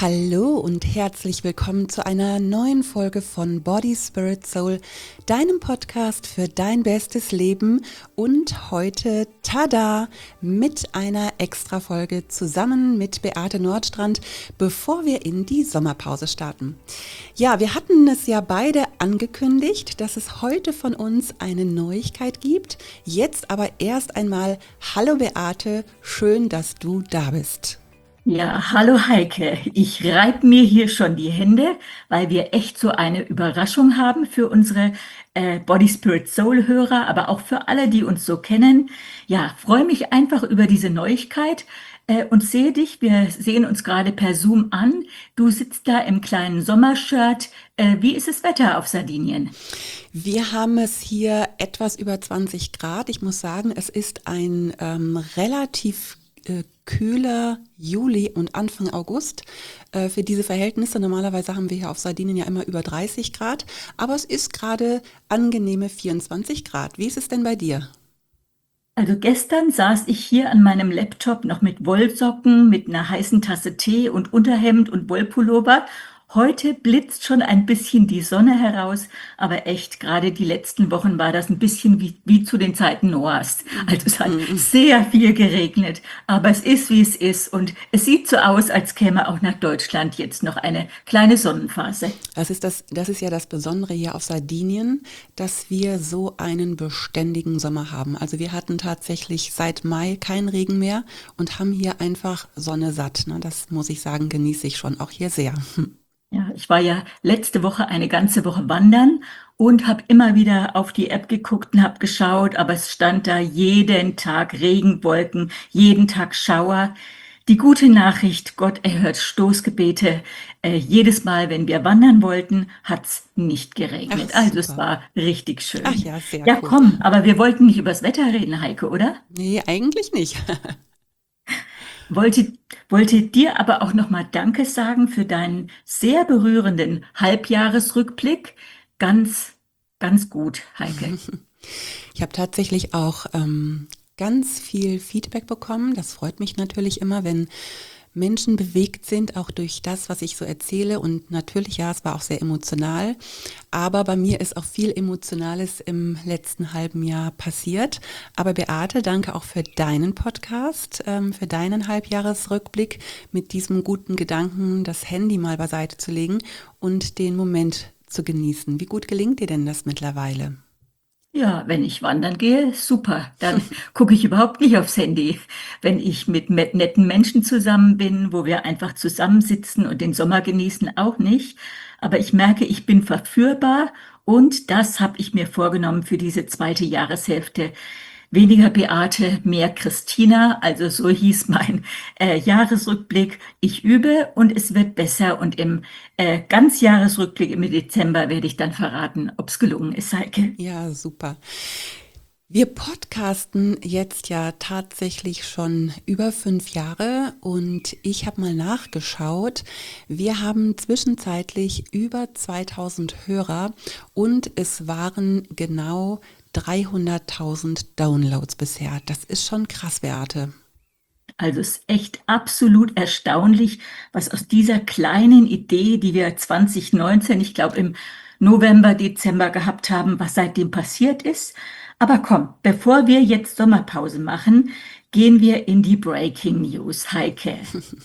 Hallo und herzlich willkommen zu einer neuen Folge von Body, Spirit, Soul, deinem Podcast für dein bestes Leben und heute, tada, mit einer Extra-Folge zusammen mit Beate Nordstrand, bevor wir in die Sommerpause starten. Ja, wir hatten es ja beide angekündigt, dass es heute von uns eine Neuigkeit gibt. Jetzt aber erst einmal, hallo Beate, schön, dass du da bist. Ja, hallo Heike. Ich reibe mir hier schon die Hände, weil wir echt so eine Überraschung haben für unsere Body Spirit Soul Hörer, aber auch für alle, die uns so kennen. Ja, freue mich einfach über diese Neuigkeit und sehe dich. Wir sehen uns gerade per Zoom an. Du sitzt da im kleinen Sommershirt. Wie ist das Wetter auf Sardinien? Wir haben es hier etwas über 20 Grad. Ich muss sagen, es ist ein relativ kühler Juli und Anfang August für diese Verhältnisse. Normalerweise haben wir hier auf Sardinien ja immer über 30 Grad, aber es ist gerade angenehme 24 Grad. Wie ist es denn bei dir? Also gestern saß ich hier an meinem Laptop noch mit Wollsocken, mit einer heißen Tasse Tee und Unterhemd und Wollpullover. Heute blitzt schon ein bisschen die Sonne heraus, aber echt, gerade die letzten Wochen war das ein bisschen wie zu den Zeiten Noahs. Also es hat sehr viel geregnet, aber es ist, wie es ist und es sieht so aus, als käme auch nach Deutschland jetzt noch eine kleine Sonnenphase. Das ist ja das Besondere hier auf Sardinien, dass wir so einen beständigen Sommer haben. Also wir hatten tatsächlich seit Mai keinen Regen mehr und haben hier einfach Sonne satt. Ne? Das muss ich sagen, genieße ich schon auch hier sehr. Ja, ich war ja letzte Woche eine ganze Woche wandern und habe immer wieder auf die App geguckt und habe geschaut, aber es stand da jeden Tag Regenwolken, jeden Tag Schauer. Die gute Nachricht, Gott erhört Stoßgebete. Jedes Mal, wenn wir wandern wollten, hat's nicht Ach, geregnet. Also es super. war richtig Ach schön. ja, sehr Ja, cool. komm, aber wir wollten nicht übers Wetter reden, Heike, oder? Nee, eigentlich nicht. Wollte, wollte dir aber auch nochmal Danke sagen für deinen sehr berührenden Halbjahresrückblick. Ganz, ganz gut, Heike. Ich habe tatsächlich auch ganz viel Feedback bekommen. Das freut mich natürlich immer, wenn Menschen bewegt sind, auch durch das, was ich so erzähle. Und natürlich, ja, es war auch sehr emotional. Aber bei mir ist auch viel Emotionales im letzten halben Jahr passiert. Aber Beate, danke auch für deinen Podcast, für deinen Halbjahresrückblick mit diesem guten Gedanken, das Handy mal beiseite zu legen und den Moment zu genießen. Wie gut gelingt dir denn das mittlerweile? Ja, wenn ich wandern gehe, super. Dann gucke ich überhaupt nicht aufs Handy. Wenn ich mit netten Menschen zusammen bin, wo wir einfach zusammensitzen und den Sommer genießen, auch nicht. Aber ich merke, ich bin verführbar und das habe ich mir vorgenommen für diese zweite Jahreshälfte. Weniger Beate, mehr Christina, also so hieß mein Jahresrückblick. Ich übe und es wird besser und im Ganzjahresrückblick im Dezember werde ich dann verraten, ob es gelungen ist, Heike. Ja, super. Wir podcasten jetzt ja tatsächlich schon über 5 Jahre und ich habe mal nachgeschaut. Wir haben zwischenzeitlich über 2000 Hörer und es waren genau 300.000 Downloads bisher. Das ist schon krass, Beate. Also es ist echt absolut erstaunlich, was aus dieser kleinen Idee, die wir 2019, ich glaube im November, Dezember gehabt haben, was seitdem passiert ist. Aber komm, bevor wir jetzt Sommerpause machen, gehen wir in die Breaking News, Heike.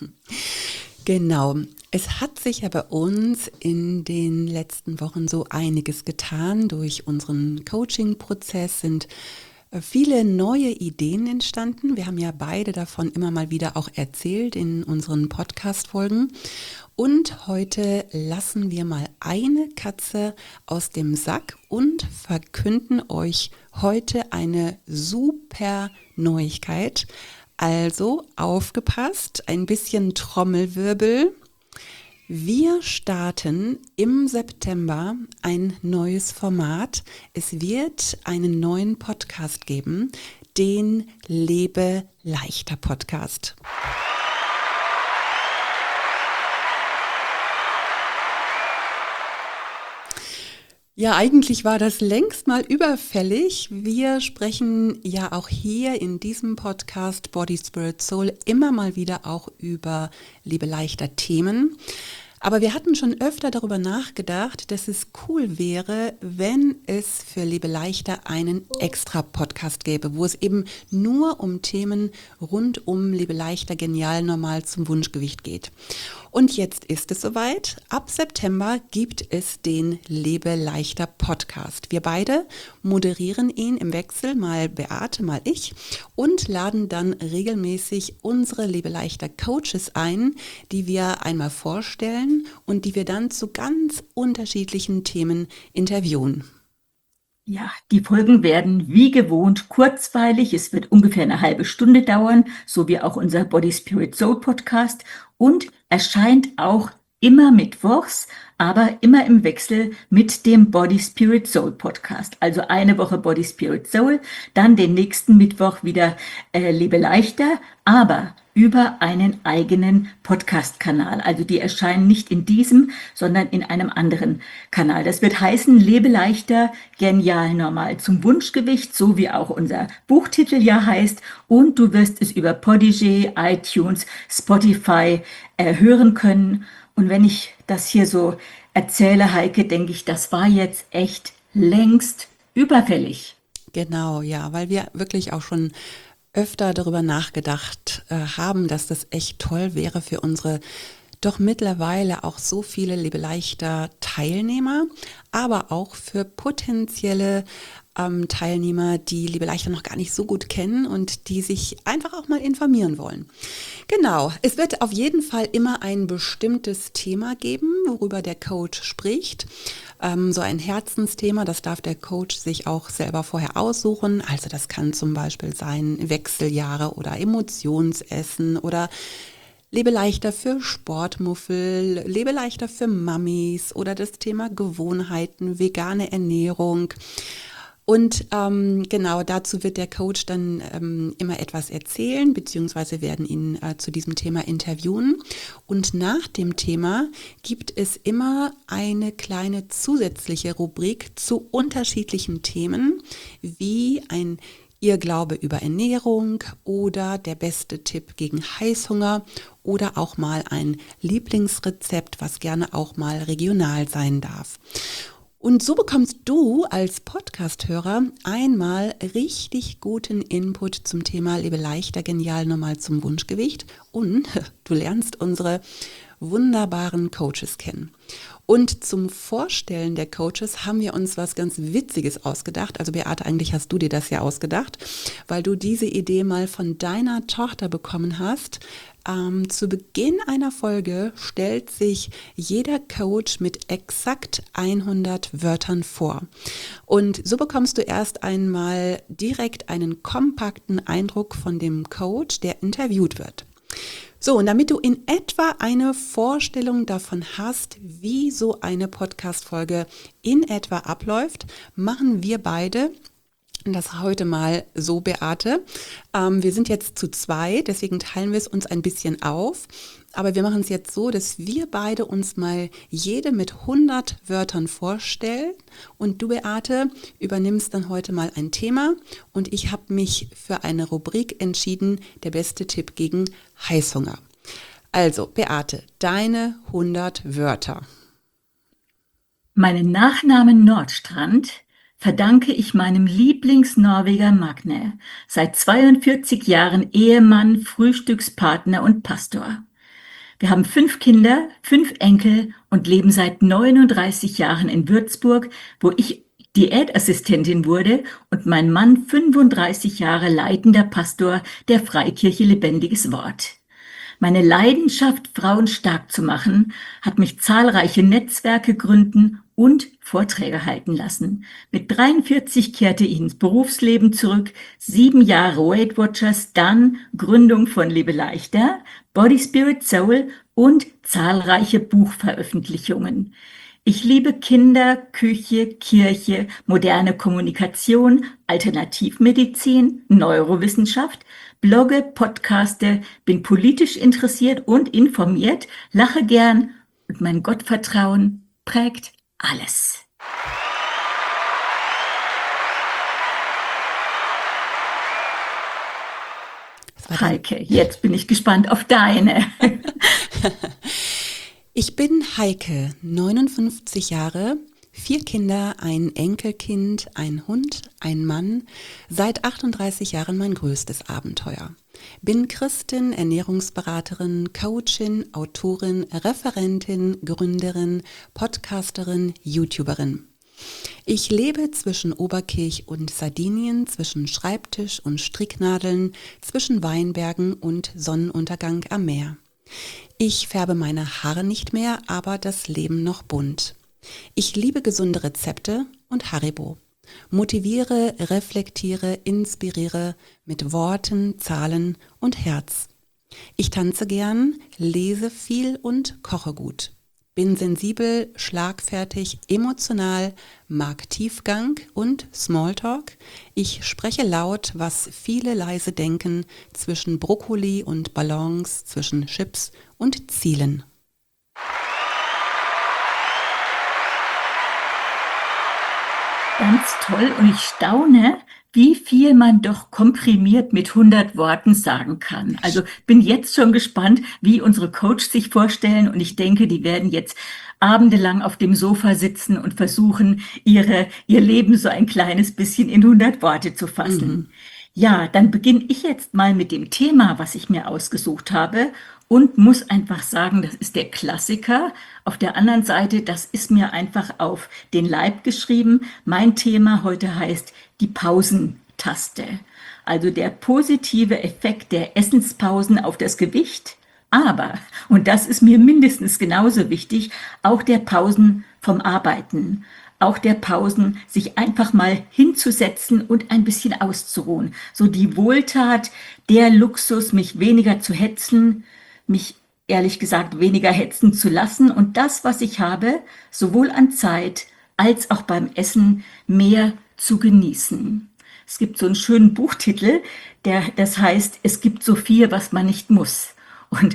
Genau. Es hat sich ja bei uns in den letzten Wochen so einiges getan. Durch unseren Coaching-Prozess sind viele neue Ideen entstanden. Wir haben ja beide davon immer mal wieder auch erzählt in unseren Podcast-Folgen. Und heute lassen wir mal eine Katze aus dem Sack und verkünden euch heute eine super Neuigkeit. Also aufgepasst, ein bisschen Trommelwirbel. Wir starten im September ein neues Format. Es wird einen neuen Podcast geben, den Lebe leichter Podcast. Ja, eigentlich war das längst mal überfällig. Wir sprechen ja auch hier in diesem Podcast Body, Spirit, Soul immer mal wieder auch über Lebe leichter Themen. Aber wir hatten schon öfter darüber nachgedacht, dass es cool wäre, wenn es für Lebe leichter einen extra Podcast gäbe, wo es eben nur um Themen rund um Lebe leichter, genial, normal zum Wunschgewicht geht. Und jetzt ist es soweit. Ab September gibt es den Lebe leichter Podcast. Wir beide moderieren ihn im Wechsel, mal Beate, mal ich, und laden dann regelmäßig unsere Lebe leichter Coaches ein, die wir einmal vorstellen und die wir dann zu ganz unterschiedlichen Themen interviewen. Ja, die Folgen werden wie gewohnt kurzweilig. Es wird ungefähr eine halbe Stunde dauern, so wie auch unser Body, Spirit, Soul Podcast, und erscheint auch immer mittwochs, aber immer im Wechsel mit dem Body, Spirit, Soul Podcast. Also eine Woche Body, Spirit, Soul, dann den nächsten Mittwoch wieder Lebe leichter, aber über einen eigenen Podcast-Kanal. Also die erscheinen nicht in diesem, sondern in einem anderen Kanal. Das wird heißen, Lebe leichter, genial, normal zum Wunschgewicht, so wie auch unser Buchtitel ja heißt. Und du wirst es über Podigy, iTunes, Spotify hören können. Und wenn ich das hier so erzähle, Heike, denke ich, das war jetzt echt längst überfällig. Genau, ja, weil wir wirklich auch schon öfter darüber nachgedacht haben, dass das echt toll wäre für unsere doch mittlerweile auch so viele Lebe leichter Teilnehmer, aber auch für potenzielle Teilnehmer, die Lebe leichter noch gar nicht so gut kennen und die sich einfach auch mal informieren wollen. Genau, es wird auf jeden Fall immer ein bestimmtes Thema geben, worüber der Coach spricht. So ein Herzensthema, das darf der Coach sich auch selber vorher aussuchen. Also das kann zum Beispiel sein Wechseljahre oder Emotionsessen oder Lebe leichter für Sportmuffel, Lebe leichter für Mammis oder das Thema Gewohnheiten, vegane Ernährung. Und genau dazu wird der Coach dann immer etwas erzählen, beziehungsweise werden ihn zu diesem Thema interviewen. Und nach dem Thema gibt es immer eine kleine zusätzliche Rubrik zu unterschiedlichen Themen, wie ein Irrglaube über Ernährung oder der beste Tipp gegen Heißhunger oder auch mal ein Lieblingsrezept, was gerne auch mal regional sein darf. Und so bekommst du als Podcast-Hörer einmal richtig guten Input zum Thema Lebe leichter, genial, normal zum Wunschgewicht und du lernst unsere wunderbaren Coaches kennen. Und zum Vorstellen der Coaches haben wir uns was ganz Witziges ausgedacht. Also Beate, eigentlich hast du dir das ja ausgedacht, weil du diese Idee mal von deiner Tochter bekommen hast. Zu Beginn einer Folge stellt sich jeder Coach mit exakt 100 Wörtern vor. Und so bekommst du erst einmal direkt einen kompakten Eindruck von dem Coach, der interviewt wird. So, und damit du in etwa eine Vorstellung davon hast, wie so eine Podcast-Folge in etwa abläuft, machen wir beide das heute mal so, Beate. Wir sind jetzt zu zweit, deswegen teilen wir es uns ein bisschen auf. Aber wir machen es jetzt so, dass wir beide uns mal jede mit 100 Wörtern vorstellen. Und du, Beate, übernimmst dann heute mal ein Thema. Und ich habe mich für eine Rubrik entschieden, der beste Tipp gegen Heißhunger. Also, Beate, deine 100 Wörter. Meinen Nachnamen Nordstrand verdanke ich meinem Lieblings-Norweger Magne, seit 42 Jahren Ehemann, Frühstückspartner und Pastor. Wir haben 5 Kinder, 5 Enkel und leben seit 39 Jahren in Würzburg, wo ich Diätassistentin wurde und mein Mann 35 Jahre leitender Pastor der Freikirche Lebendiges Wort. Meine Leidenschaft, Frauen stark zu machen, hat mich zahlreiche Netzwerke gründen und Vorträge halten lassen. Mit 43 kehrte ich ins Berufsleben zurück, 7 Jahre Weight Watchers, dann Gründung von Lebe leichter, Body, Spirit, Soul und zahlreiche Buchveröffentlichungen. Ich liebe Kinder, Küche, Kirche, moderne Kommunikation, Alternativmedizin, Neurowissenschaft, blogge, podcaste, bin politisch interessiert und informiert, lache gern und mein Gottvertrauen prägt alles. war dein... Heike, jetzt bin ich gespannt auf deine. Ich bin Heike, 59 Jahre, 4 Kinder, ein Enkelkind, ein Hund, ein Mann, seit 38 Jahren mein größtes Abenteuer. Bin Christin, Ernährungsberaterin, Coachin, Autorin, Referentin, Gründerin, Podcasterin, YouTuberin. Ich lebe zwischen Oberkirch und Sardinien, zwischen Schreibtisch und Stricknadeln, zwischen Weinbergen und Sonnenuntergang am Meer. Ich färbe meine Haare nicht mehr, aber das Leben noch bunt. Ich liebe gesunde Rezepte und Haribo. Motiviere, reflektiere, inspiriere mit Worten, Zahlen und Herz. Ich tanze gern, lese viel und koche gut. Bin sensibel, schlagfertig, emotional, mag Tiefgang und Smalltalk. Ich spreche laut, was viele leise denken, zwischen Brokkoli und Ballons, zwischen Chips und Zielen. Ganz toll und ich staune, wie viel man doch komprimiert mit 100 Worten sagen kann. Also bin jetzt schon gespannt, wie unsere Coaches sich vorstellen und ich denke, die werden jetzt abendelang auf dem Sofa sitzen und versuchen, ihr Leben so ein kleines bisschen in 100 Worte zu fassen. Ja, dann beginne ich jetzt mal mit dem Thema, was ich mir ausgesucht habe und muss einfach sagen, das ist der Klassiker. Auf der anderen Seite, das ist mir einfach auf den Leib geschrieben. Mein Thema heute heißt die Pausentaste. Also der positive Effekt der Essenspausen auf das Gewicht. Aber, und das ist mir mindestens genauso wichtig, auch der Pausen vom Arbeiten. Auch der Pausen, sich einfach mal hinzusetzen und ein bisschen auszuruhen. So die Wohltat, der Luxus, mich weniger zu hetzen, mich ehrlich gesagt weniger hetzen zu lassen und das, was ich habe, sowohl an Zeit als auch beim Essen mehr zu genießen. Es gibt so einen schönen Buchtitel, das heißt, es gibt so viel, was man nicht muss. Und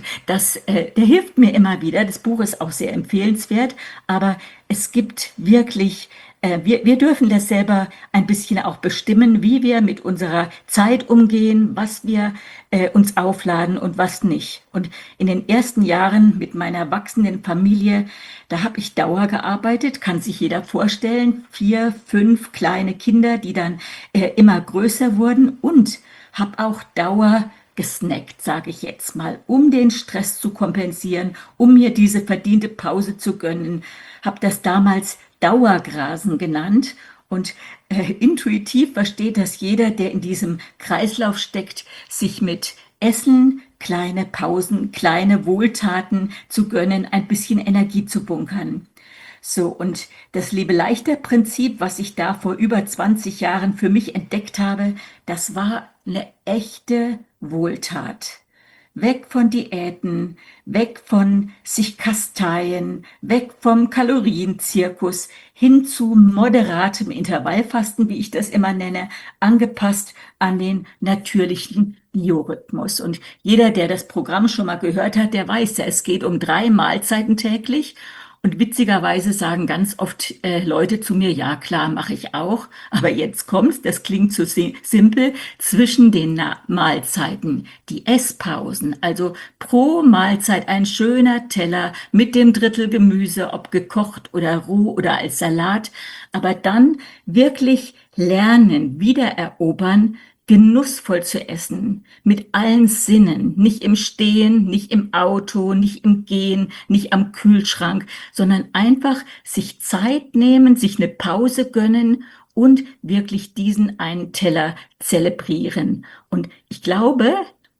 der hilft mir immer wieder. Das Buch ist auch sehr empfehlenswert, aber es gibt wirklich, wir dürfen das selber ein bisschen auch bestimmen, wie wir mit unserer Zeit umgehen, was wir uns aufladen und was nicht. Und in den ersten Jahren mit meiner wachsenden Familie, da habe ich Dauer gearbeitet, kann sich jeder vorstellen, 4, 5 kleine Kinder, die dann immer größer wurden und habe auch Dauer gesnackt, sage ich jetzt mal, um den Stress zu kompensieren, um mir diese verdiente Pause zu gönnen. Habe das damals Dauergrasen genannt und intuitiv versteht das jeder, der in diesem Kreislauf steckt, sich mit Essen, kleine Pausen, kleine Wohltaten zu gönnen, ein bisschen Energie zu bunkern. So, und das Lebe-leichter-Prinzip, was ich da vor über 20 Jahren für mich entdeckt habe, das war eine echte Wohltat. Weg von Diäten, weg von sich kasteien, weg vom Kalorienzirkus, hin zu moderatem Intervallfasten, wie ich das immer nenne, angepasst an den natürlichen Biorhythmus. Und jeder, der das Programm schon mal gehört hat, der weiß ja, es geht um 3 Mahlzeiten täglich. Und witzigerweise sagen ganz oft Leute zu mir, ja klar, mache ich auch, aber jetzt kommt's, das klingt zu simpel, zwischen den Mahlzeiten, die Esspausen, also pro Mahlzeit ein schöner Teller mit dem Drittel Gemüse, ob gekocht oder roh oder als Salat, aber dann wirklich lernen, wiedererobern, genussvoll zu essen, mit allen Sinnen, nicht im Stehen, nicht im Auto, nicht im Gehen, nicht am Kühlschrank, sondern einfach sich Zeit nehmen, sich eine Pause gönnen und wirklich diesen einen Teller zelebrieren. Und ich glaube,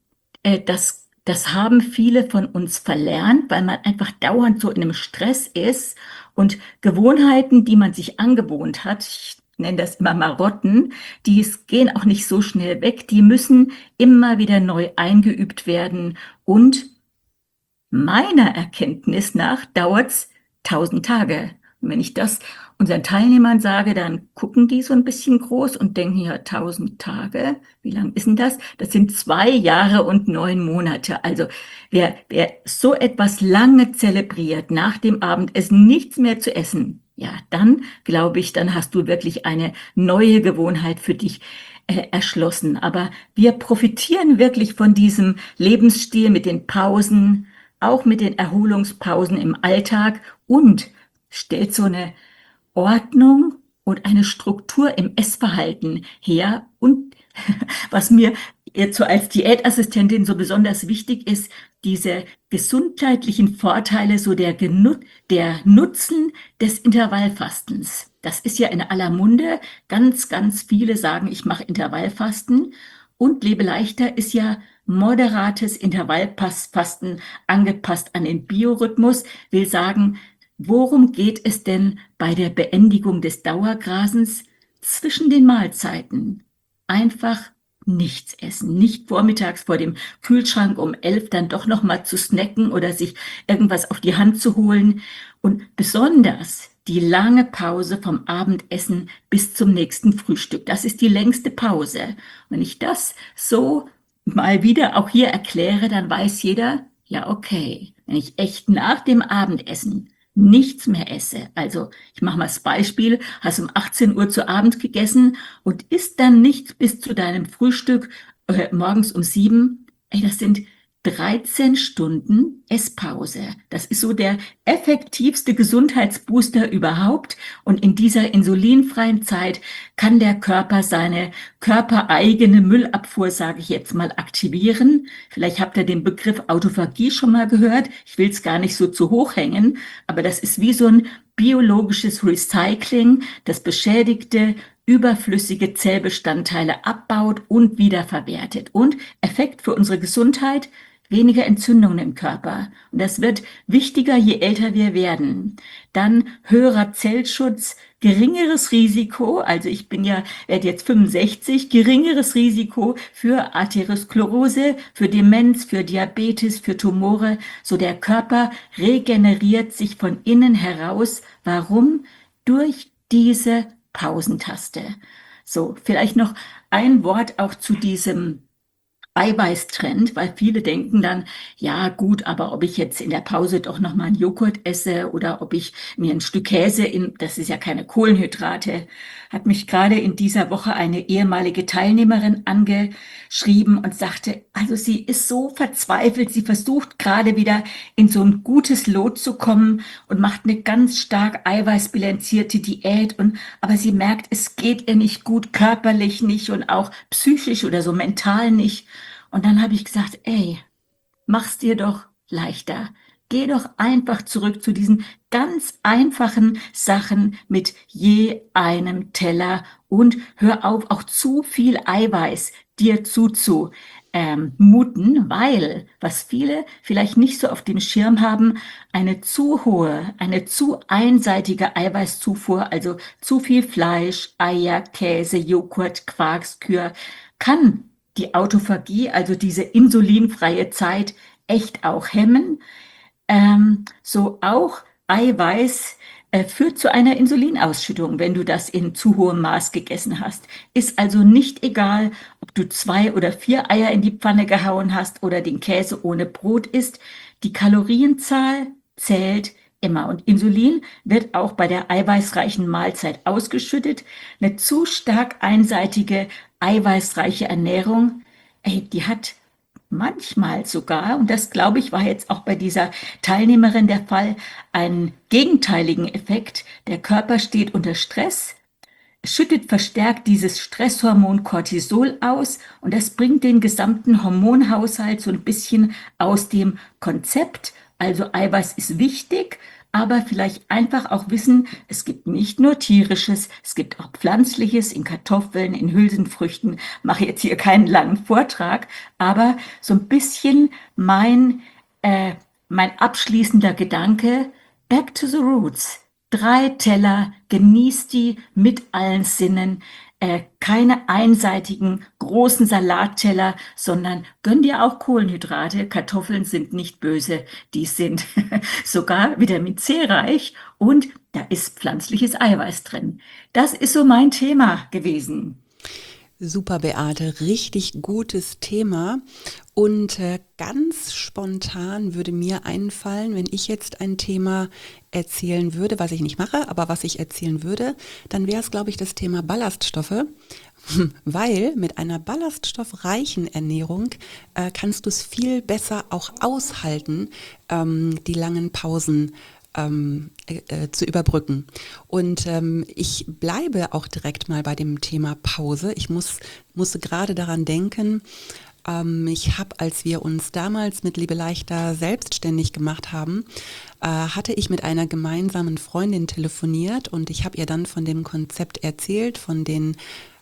das haben viele von uns verlernt, weil man einfach dauernd so in einem Stress ist und Gewohnheiten, die man sich angewohnt hat, ich nenne das immer Marotten, gehen auch nicht so schnell weg, die müssen immer wieder neu eingeübt werden und meiner Erkenntnis nach dauert's 1000 Tage. Und wenn ich das unseren Teilnehmern sage, dann gucken die so ein bisschen groß und denken, ja, 1000 Tage, wie lang ist denn das? Das sind 2 Jahre und 9 Monate. Also wer so etwas lange zelebriert, nach dem Abendessen nichts mehr zu essen, Ja, dann glaube ich, dann hast du wirklich eine neue Gewohnheit für dich erschlossen. Aber wir profitieren wirklich von diesem Lebensstil mit den Pausen, auch mit den Erholungspausen im Alltag und stellt so eine Ordnung und eine Struktur im Essverhalten her. Und was mir jetzt so als Diätassistentin so besonders wichtig ist, diese gesundheitlichen Vorteile, so der Nutzen des Intervallfastens. Das ist ja in aller Munde. Ganz, ganz viele sagen, ich mache Intervallfasten. Und Lebe leichter ist ja moderates Intervallfasten angepasst an den Biorhythmus, will sagen, worum geht es denn bei der Beendigung des Dauergrasens zwischen den Mahlzeiten? Einfach nichts essen, nicht vormittags vor dem Kühlschrank um 11 dann doch noch mal zu snacken oder sich irgendwas auf die Hand zu holen und besonders die lange Pause vom Abendessen bis zum nächsten Frühstück. Das ist die längste Pause. Wenn ich das so mal wieder auch hier erkläre, dann weiß jeder, ja okay, wenn ich echt nach dem Abendessen nichts mehr esse. Also ich mache mal das Beispiel, hast um 18 Uhr zu Abend gegessen und isst dann nichts bis zu deinem Frühstück morgens um 7. Ey, das sind 13 Stunden Esspause. Das ist so der effektivste Gesundheitsbooster überhaupt. Und in dieser insulinfreien Zeit kann der Körper seine körpereigene Müllabfuhr, sage ich jetzt mal, aktivieren. Vielleicht habt ihr den Begriff Autophagie schon mal gehört. Ich will es gar nicht so zu hoch hängen, aber das ist wie so ein biologisches Recycling, das beschädigte, überflüssige Zellbestandteile abbaut und wiederverwertet. Und Effekt für unsere Gesundheit, weniger Entzündungen im Körper. Und das wird wichtiger, je älter wir werden. Dann höherer Zellschutz, geringeres Risiko, also ich werde jetzt 65, geringeres Risiko für Arteriosklerose, für Demenz, für Diabetes, für Tumore. So der Körper regeneriert sich von innen heraus. Warum? Durch diese Pausentaste. So, vielleicht noch ein Wort auch zu diesem Eiweißtrend, weil viele denken dann, ja gut, aber ob ich jetzt in der Pause doch noch mal einen Joghurt esse oder ob ich mir ein Stück Käse das ist ja keine Kohlenhydrate, hat mich gerade in dieser Woche eine ehemalige Teilnehmerin angeschrieben und sagte, also sie ist so verzweifelt, sie versucht gerade wieder in so ein gutes Lot zu kommen und macht eine ganz stark eiweißbilanzierte Diät aber sie merkt, es geht ihr nicht gut, körperlich nicht und auch psychisch oder so mental nicht. Und dann habe ich gesagt, ey, mach's dir doch leichter. Geh doch einfach zurück zu diesen ganz einfachen Sachen mit je einem Teller und hör auf, auch zu viel Eiweiß dir zuzumuten, weil, was viele vielleicht nicht so auf dem Schirm haben, eine zu hohe, eine zu einseitige Eiweißzufuhr, also zu viel Fleisch, Eier, Käse, Joghurt, Quark, Skür, kann die Autophagie, also diese insulinfreie Zeit, echt auch hemmen. So auch Eiweiß führt zu einer Insulinausschüttung, wenn du das in zu hohem Maß gegessen hast. Ist also nicht egal, ob du 2 oder 4 Eier in die Pfanne gehauen hast oder den Käse ohne Brot isst. Die Kalorienzahl zählt immer. Und Insulin wird auch bei der eiweißreichen Mahlzeit ausgeschüttet. Eine zu stark einseitige, eiweißreiche Ernährung, die hat manchmal sogar, und das glaube ich war jetzt auch bei dieser Teilnehmerin der Fall, einen gegenteiligen Effekt. Der Körper steht unter Stress, schüttet verstärkt dieses Stresshormon Cortisol aus und das bringt den gesamten Hormonhaushalt so ein bisschen aus dem Konzept. Also Eiweiß ist wichtig, aber vielleicht einfach auch wissen, es gibt nicht nur tierisches, es gibt auch pflanzliches in Kartoffeln, in Hülsenfrüchten. Mache jetzt hier keinen langen Vortrag, aber so ein bisschen mein abschließender Gedanke, back to the roots. 3 Teller, genieß die mit allen Sinnen. Keine einseitigen großen Salatteller, sondern gönn dir auch Kohlenhydrate. Kartoffeln sind nicht böse, die sind sogar Vitamin C reich und da ist pflanzliches Eiweiß drin. Das ist so mein Thema gewesen. Super, Beate, richtig gutes Thema. Und ganz spontan würde mir einfallen, wenn ich jetzt ein Thema erzählen würde, was ich nicht mache, aber was ich erzählen würde, dann wäre es, glaube ich, das Thema Ballaststoffe, weil mit einer ballaststoffreichen Ernährung kannst du es viel besser auch aushalten, die langen Pausen zu überbrücken. Und ich bleibe auch direkt mal bei dem Thema Pause. Ich musste gerade daran denken, ich habe, als wir uns damals mit Liebe Leichter selbstständig gemacht haben, hatte ich mit einer gemeinsamen Freundin telefoniert und ich habe ihr dann von dem Konzept erzählt, von den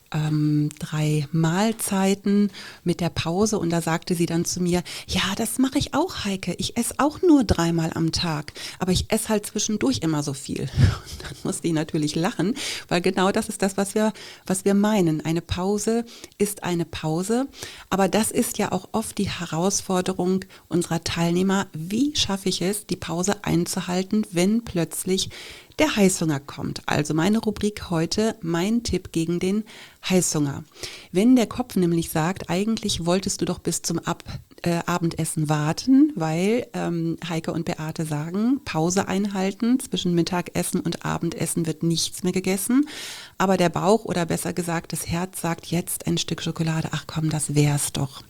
3 Mahlzeiten mit der Pause, und da sagte sie dann zu mir, ja, das mache ich auch, Heike, ich esse auch nur 3-mal am Tag, aber ich esse halt zwischendurch immer so viel. Und dann musste ich natürlich lachen, weil genau das ist das, was wir meinen. Eine Pause ist eine Pause, aber das ist ja auch oft die Herausforderung unserer Teilnehmer, wie schaffe ich es, die Pause einzuhalten, wenn plötzlich der Heißhunger kommt. Also meine Rubrik heute, mein Tipp gegen den Heißhunger. Wenn der Kopf nämlich sagt, eigentlich wolltest du doch bis zum Abendessen warten, weil Heike und Beate sagen, Pause einhalten, zwischen Mittagessen und Abendessen wird nichts mehr gegessen, aber der Bauch oder besser gesagt das Herz sagt, jetzt ein Stück Schokolade, ach komm, das wär's doch.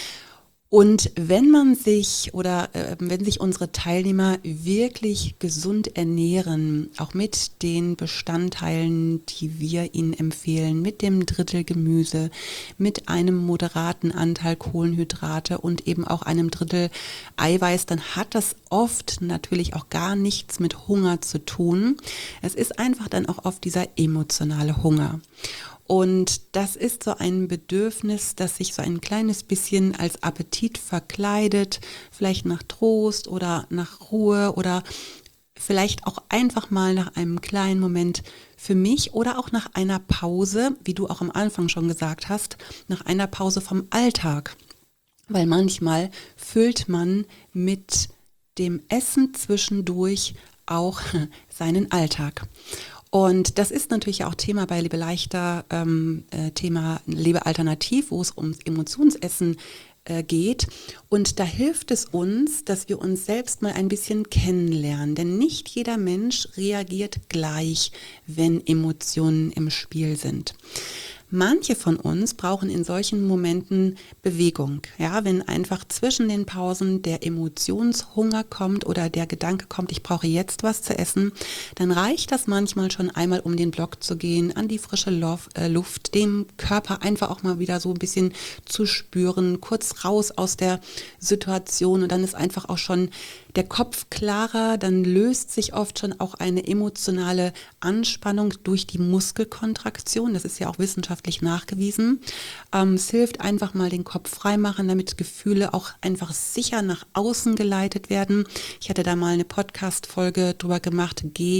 Und wenn man sich wenn sich unsere Teilnehmer wirklich gesund ernähren, auch mit den Bestandteilen, die wir ihnen empfehlen, mit dem Drittel Gemüse, mit einem moderaten Anteil Kohlenhydrate und eben auch einem Drittel Eiweiß, dann hat das oft natürlich auch gar nichts mit Hunger zu tun. Es ist einfach dann auch oft dieser emotionale Hunger. Und das ist so ein Bedürfnis, das sich so ein kleines bisschen als Appetit verkleidet, vielleicht nach Trost oder nach Ruhe oder vielleicht auch einfach mal nach einem kleinen Moment für mich oder auch nach einer Pause, wie du auch am Anfang schon gesagt hast, nach einer Pause vom Alltag. Weil manchmal füllt man mit dem Essen zwischendurch auch seinen Alltag. Und das ist natürlich auch Thema bei Liebe Leichter, Thema Liebe Alternativ, wo es ums Emotionsessen geht. Und da hilft es uns, dass wir uns selbst mal ein bisschen kennenlernen. Denn nicht jeder Mensch reagiert gleich, wenn Emotionen im Spiel sind. Manche von uns brauchen in solchen Momenten Bewegung. Ja, wenn einfach zwischen den Pausen der Emotionshunger kommt oder der Gedanke kommt, ich brauche jetzt was zu essen, dann reicht das manchmal schon einmal um den Block zu gehen, an die frische Luft, dem Körper einfach auch mal wieder so ein bisschen zu spüren, kurz raus aus der Situation, und dann ist einfach auch schon der Kopf klarer, dann löst sich oft schon auch eine emotionale Anspannung durch die Muskelkontraktion. Das ist ja auch wissenschaftlich nachgewiesen. Es hilft einfach mal den Kopf freimachen, damit Gefühle auch einfach sicher nach außen geleitet werden. Ich hatte da mal eine Podcast-Folge drüber gemacht,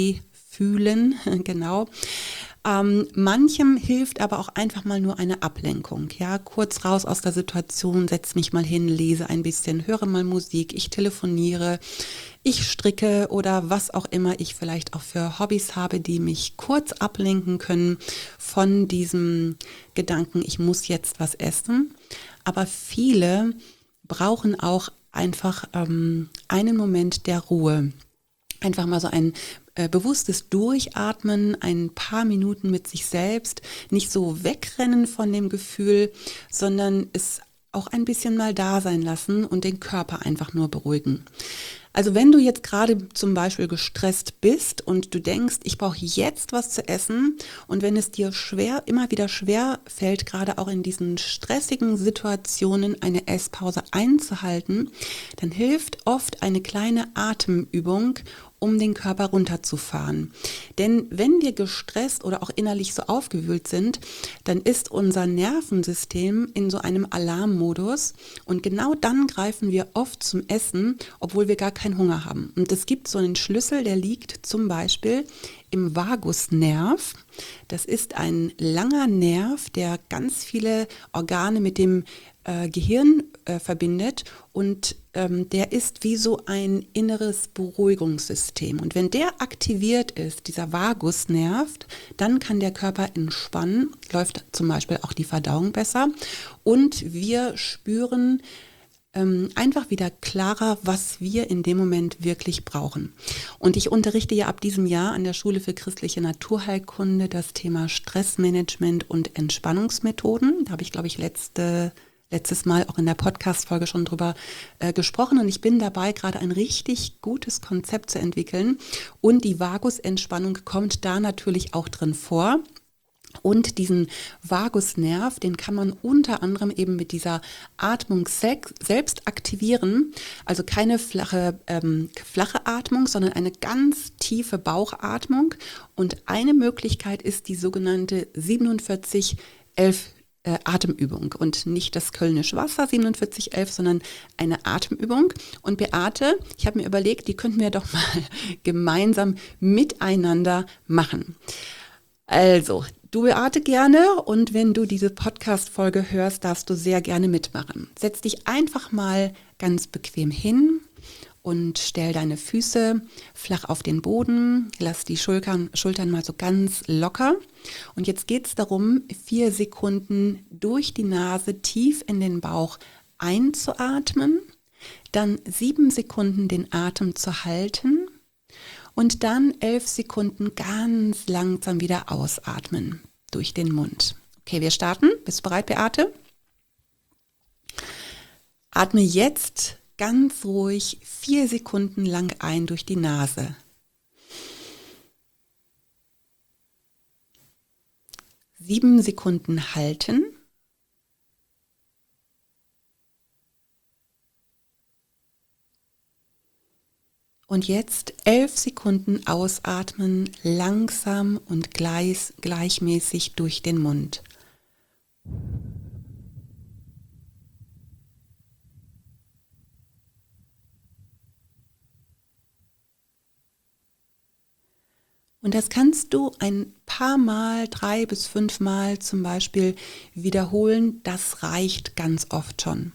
Fühlen, genau. Manchem hilft aber auch einfach mal nur eine Ablenkung. Ja, kurz raus aus der Situation, setz mich mal hin, lese ein bisschen, höre mal Musik, ich telefoniere, ich stricke oder was auch immer ich vielleicht auch für Hobbys habe, die mich kurz ablenken können von diesem Gedanken, ich muss jetzt was essen. Aber viele brauchen auch einfach einen Moment der Ruhe. Einfach mal so ein bewusstes Durchatmen, ein paar Minuten mit sich selbst, nicht so wegrennen von dem Gefühl, sondern es auch ein bisschen mal da sein lassen und den Körper einfach nur beruhigen. Also wenn du jetzt gerade zum Beispiel gestresst bist und du denkst, ich brauche jetzt was zu essen, und wenn es dir immer wieder schwer fällt, gerade auch in diesen stressigen Situationen eine Esspause einzuhalten, dann hilft oft eine kleine Atemübung, um den Körper runterzufahren. Denn wenn wir gestresst oder auch innerlich so aufgewühlt sind, dann ist unser Nervensystem in so einem Alarmmodus, und genau dann greifen wir oft zum Essen, obwohl wir gar keinen Hunger haben. Und es gibt so einen Schlüssel, der liegt zum Beispiel im Vagusnerv. Das ist ein langer Nerv, der ganz viele Organe mit dem Gehirn verbindet, und der ist wie so ein inneres Beruhigungssystem. Und wenn der aktiviert ist, dieser Vagusnerv, dann kann der Körper entspannen, läuft zum Beispiel auch die Verdauung besser, und wir spüren einfach wieder klarer, was wir in dem Moment wirklich brauchen. Und ich unterrichte ja ab diesem Jahr an der Schule für christliche Naturheilkunde das Thema Stressmanagement und Entspannungsmethoden. Da habe ich, glaube ich, letztes Mal auch in der Podcast-Folge schon drüber gesprochen. Und ich bin dabei, gerade ein richtig gutes Konzept zu entwickeln. Und die Vagusentspannung kommt da natürlich auch drin vor. Und diesen Vagusnerv, den kann man unter anderem eben mit dieser Atmung selbst aktivieren. Also keine flache Atmung, sondern eine ganz tiefe Bauchatmung. Und eine Möglichkeit ist die sogenannte 47-11 Atemübung und nicht das Kölnische Wasser 4711, sondern eine Atemübung. Und Beate, ich habe mir überlegt, die könnten wir doch mal gemeinsam miteinander machen. Also, du Beate gerne, und wenn du diese Podcast-Folge hörst, darfst du sehr gerne mitmachen. Setz dich einfach mal ganz bequem hin und stell deine Füße flach auf den Boden, lass die Schultern mal so ganz locker. Und jetzt geht es darum, 4 Sekunden durch die Nase tief in den Bauch einzuatmen, dann 7 Sekunden den Atem zu halten und dann 11 Sekunden ganz langsam wieder ausatmen durch den Mund. Okay, wir starten. Bist du bereit, Beate? Atme jetzt ganz ruhig 4 Sekunden lang ein durch die Nase. 7 Sekunden halten. Und jetzt 11 Sekunden ausatmen, langsam und gleichmäßig durch den Mund. Und das kannst du ein paar Mal, 3 bis 5 Mal zum Beispiel wiederholen. Das reicht ganz oft schon.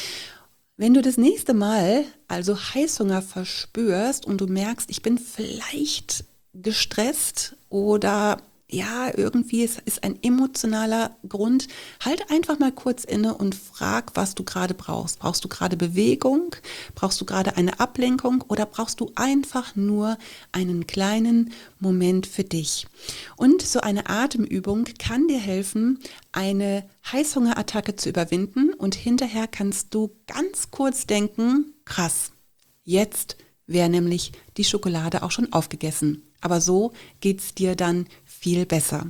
Wenn du das nächste Mal also Heißhunger verspürst und du merkst, ich bin vielleicht gestresst oder ja, irgendwie es ist ein emotionaler Grund, halt einfach mal kurz inne und frag, was du gerade brauchst. Brauchst du gerade Bewegung? Brauchst du gerade eine Ablenkung? Oder brauchst du einfach nur einen kleinen Moment für dich? Und so eine Atemübung kann dir helfen, eine Heißhungerattacke zu überwinden, und hinterher kannst du ganz kurz denken, krass, jetzt wäre nämlich die Schokolade auch schon aufgegessen. Aber so geht's dir dann viel besser.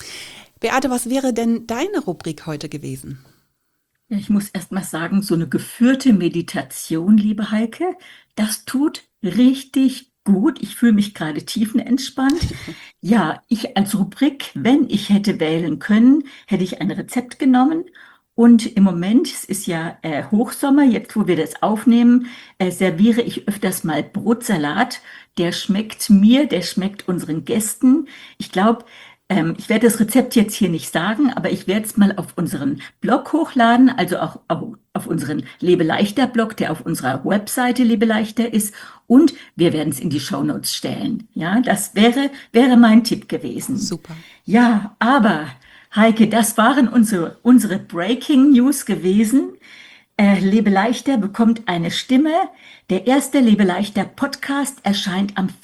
Beate, was wäre denn deine Rubrik heute gewesen? Ja, ich muss erst mal sagen, so eine geführte Meditation, liebe Heike, das tut richtig gut. Ich fühle mich gerade tiefenentspannt. Ja, ich als Rubrik, wenn ich hätte wählen können, hätte ich ein Rezept genommen. Und im Moment, es ist ja Hochsommer, jetzt wo wir das aufnehmen, serviere ich öfters mal Brotsalat. Der schmeckt mir, der schmeckt unseren Gästen. Ich glaube, ich werde das Rezept jetzt hier nicht sagen, aber ich werde es mal auf unseren Blog hochladen, also auch auf unseren Lebeleichter-Blog, der auf unserer Webseite Lebeleichter ist. Und wir werden es in die Shownotes stellen. Ja, das wäre mein Tipp gewesen. Super. Ja, aber Heike, das waren unsere Breaking News gewesen. Lebeleichter bekommt eine Stimme. Der erste Lebeleichter Podcast erscheint am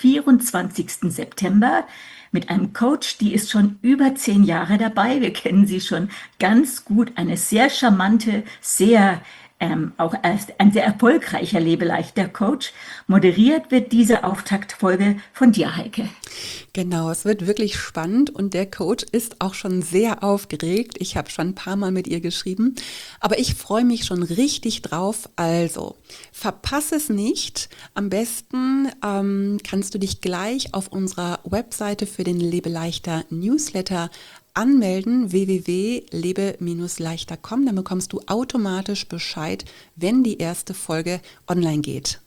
24. September mit einem Coach, die ist schon über 10 Jahre dabei. Wir kennen sie schon ganz gut. Eine sehr charmante, auch ein sehr erfolgreicher Lebeleichter-Coach. Moderiert wird diese Auftaktfolge von dir, Heike. Genau, es wird wirklich spannend und der Coach ist auch schon sehr aufgeregt. Ich habe schon ein paar Mal mit ihr geschrieben, aber ich freue mich schon richtig drauf. Also, verpasse es nicht. Am besten kannst du dich gleich auf unserer Webseite für den Lebeleichter Newsletter anmelden, www.lebe-leichter.com. Dann bekommst du automatisch Bescheid, wenn die erste Folge online geht.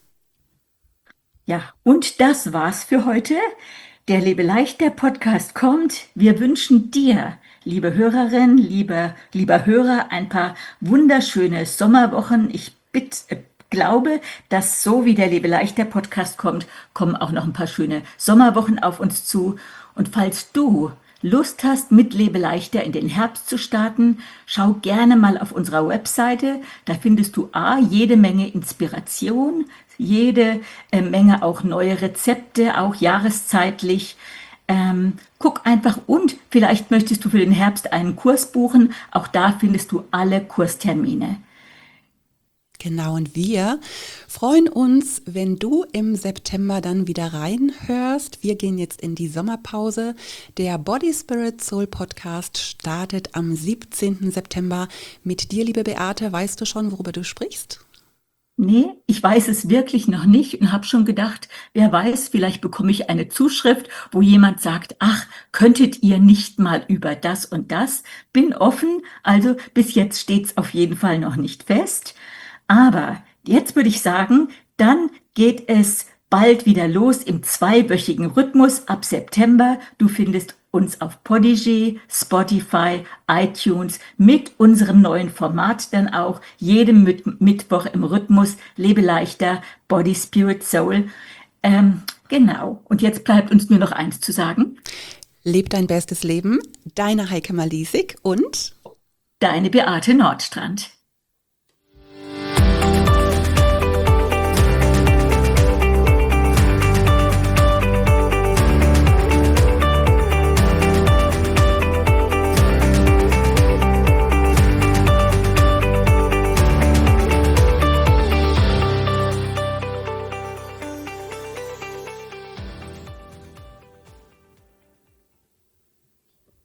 Ja, und das war's für heute. Der Lebeleichter Podcast kommt. Wir wünschen dir, liebe Hörerin, lieber Hörer, ein paar wunderschöne Sommerwochen. Ich glaube, dass so wie der Lebeleichter Podcast kommt, kommen auch noch ein paar schöne Sommerwochen auf uns zu. Und falls du Lust hast, mit Lebe leichter in den Herbst zu starten, schau gerne mal auf unserer Webseite. Da findest du jede Menge Inspiration, jede Menge auch neue Rezepte, auch jahreszeitlich. Guck einfach, und vielleicht möchtest du für den Herbst einen Kurs buchen. Auch da findest du alle Kurstermine. Genau, und wir freuen uns, wenn du im September dann wieder reinhörst. Wir gehen jetzt in die Sommerpause. Der Body Spirit Soul Podcast startet am 17. September. Mit dir, liebe Beate, weißt du schon, worüber du sprichst? Nee, ich weiß es wirklich noch nicht und habe schon gedacht, wer weiß, vielleicht bekomme ich eine Zuschrift, wo jemand sagt, ach, könntet ihr nicht mal über das und das? Bin offen, also bis jetzt steht's auf jeden Fall noch nicht fest. Aber jetzt würde ich sagen, dann geht es bald wieder los im zweiwöchigen Rhythmus ab September. Du findest uns auf Podigy, Spotify, iTunes mit unserem neuen Format dann auch jeden Mittwoch im Rhythmus Lebe leichter, Body, Spirit, Soul. Genau. Und jetzt bleibt uns nur noch eins zu sagen. Leb dein bestes Leben, deine Heike Malisik und deine Beate Nordstrand.